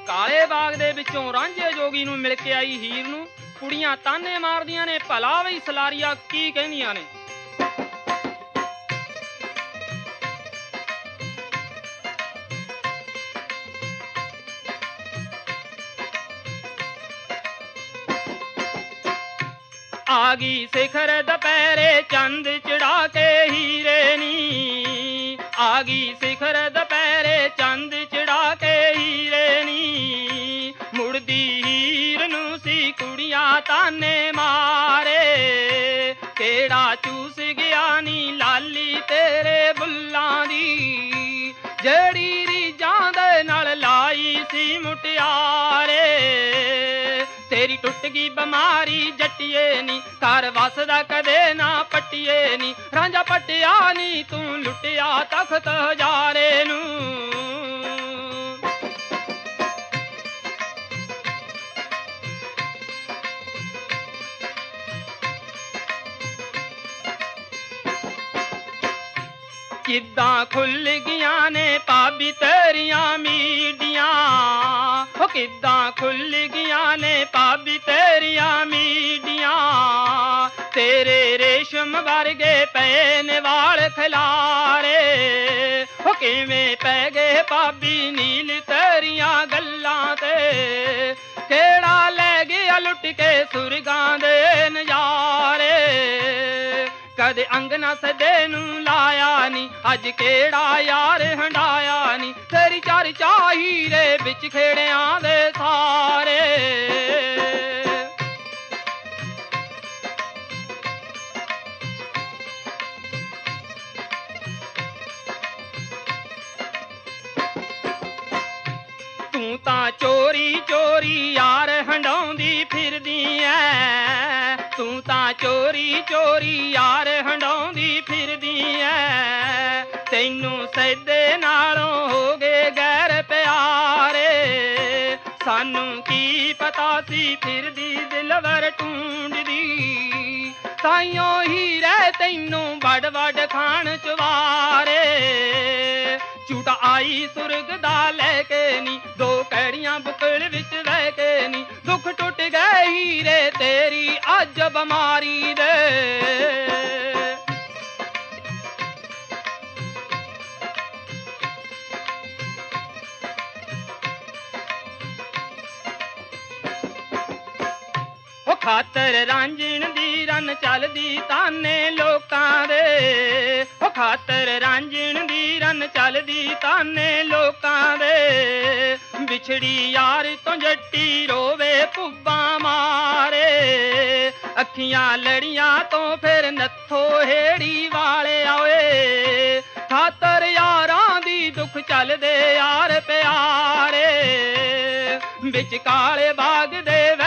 ਕਾਲੇ ਬਾਗ ਦੇ ਵਿੱਚੋਂ ਰਾਂਝੇ ਜੋਗੀ ਨੂੰ ਮਿਲ ਕੇ ਆਈ ਹੀਰ ਨੂੰ ਕੁੜੀਆਂ ਤਾਨੇ ਮਾਰਦੀਆਂ ਨੇ, ਭਲਾ ਵੀ ਸਲਾਰੀਆ ਕੀ ਕਹਿੰਦੀਆਂ ਨੇ। ਆ ਗਈ ਸਿਖਰ ਦੁਪਹਿਰੇ ਚੰਦ ਚੜਾ ਕੇ ਹੀਰੇ ਨੀ, ਆ ਗਈ ਸਿਖਰ ਦੁਪਹਿਰੇ ਚੰਦ ਚੜਾ ਕੇ ਹੀਰੇ ਨੀ। ਮੁੜਦੀ ਹੀਰ ਨੂੰ ਸੀ ਕੁੜੀਆਂ ਤਾਨੇ ਮਾਰੇ, ਕਿਹੜਾ ਚੂਸ ਗਿਆ ਨੀ ਲਾਲੀ ਤੇਰੇ ਬੁੱਲਾਂ ਦੀ, ਜਿਹੜੀ ਰੀਝਾਂ ਦੇ ਨਾਲ ਲਾਈ ਸੀ ਮੁਟਿਆਰੇ। ਤੇਰੀ ਟੁੱਟ ਗਈ ਬਿਮਾਰੀ ਜੱਟੀਏ ਨੀ, ਘਰ ਵਸਦਾ ਕਦੇ ਨਾ ਪੱਟੀਏ ਨੀ। ਰਾਂਝਾ ਪੱਟਿਆ ਨੀ ਤੂੰ ਲੁੱਟਿਆ ਤਖਤ ਹਜ਼ਾਰੇ ਨੂੰ। ਕਿੱਦਾਂ ਖੁੱਲ ਗਈਆਂ ਨੇ ਭਾਬੀ ਤੇਰੀਆਂ ਮੀਡੀਆਂ, ਹੋ ਕਿੱਦਾਂ ਖੁੱਲ ਗਈਆਂ ਨੇ ਭਾਬੀ ਤੇਰੀਆਂ ਮੀਡੀਆਂ। ਤੇਰੇ ਰੇਸ਼ਮ ਵਰਗੇ ਪਏ ਨੇ ਵਾਲ ਖਿਲਾਰੇ, ਹੋ ਕਿਵੇਂ ਪੈ ਗਏ ਭਾਬੀ ਨੀਲ ਤੇਰੀਆਂ ਗੱਲਾਂ ਤੇ। ਕਿਹੜਾ ਲੈ ਗਿਆ ਲੁੱਟ ਕੇ ਸੁਰਗਾਂ ਦੇ ਨਜ਼ਾਰੇ, ਕਦੇ ਅੰਗਨਾ ਸਦੇ ਨੂੰ ਲਾਇਆ ਨੀ, ਅੱਜ ਕਿਹੜਾ ਯਾਰ ਹੰਡਾਇਆ ਨੀ। ਤੇਰੀ ਚਰਚਾ ਹੀਰੇ ਵਿੱਚ ਖੇੜਿਆਂ ਦੇ ਸਾਰੇ। ਤੂੰ ਤਾਂ ਚੋਰੀ ਚੋਰੀ ਯਾਰ ਹੰਡਾਉਂਦੀ ਫਿਰਦੀ ਐ, ਤੂੰ ਤਾਂ ਚੋਰੀ ਚੋਰੀ ਯਾਰ ਹੰਡਾਉਂਦੀ ਫਿਰਦੀ ਐ। ਤੈਨੂੰ ਸੈਦੇ ਨਾਲੋਂ ਹੋ ਗਏ ਗੈਰ ਪਿਆਰੇ, ਸਾਨੂੰ ਕੀ ਪਤਾ ਸੀ ਫਿਰਦੀ ਦਿਲਵਰ ਟੂੰਡਦੀ। ਤਾਈਓ ਹੀਰੇ ਤੈਨੂੰ ਵੱਡ ਵੱਡ ਖਾਣ ਚਵਾਰੇ, ਝੂਟਾ ਆਈ ਸੁਰਗ ਦਾ ਲੈ ਕੇ ਨੀ, ਦੋ ਕੈੜੀਆਂ ਬੁਕਲ ਵਿੱਚ ਰਹਿ ਕੇ ਨੀ। ਦੁੱਖ ਟੁੱਟ ਗਏ ਹੀਰੇ ਤੇਰੀ ਅੱਜ ਬਿਮਾਰੀ ਦੇ। ਉਹ ਖਾਤਰ ਰਾਂਝਣ ਦੀ ਰਨ ਚੱਲਦੀ ਤਾਨੇ ਲੋਕਾਂ ਦੇ, ਉਹ ਖਾਤਰ ਰਾਂਝਣ ਦੀ ਰਨ ਚੱਲਦੀ ਤਾਨੇ ਲੋਕਾਂ ਦੇ। ਵਿਛੜੀ ਯਾਰ ਤੋਂ ਜੱਟੀ ਰੋਵੇ ਪੁੱਬਾਂ ਮਾਰੇ, ਅੱਖੀਆਂ ਲੜੀਆਂ ਤੋਂ ਫਿਰ ਨੱਥੋ ਹੇੜੀ ਵਾਲੇ ਆਏ। ਖਾਤਰ ਯਾਰਾਂ ਦੀ ਦੁੱਖ ਚੱਲਦੇ ਯਾਰ ਪਿਆਰੇ, ਵਿੱਚ ਕਾਲੇ ਬਾਗ ਦੇ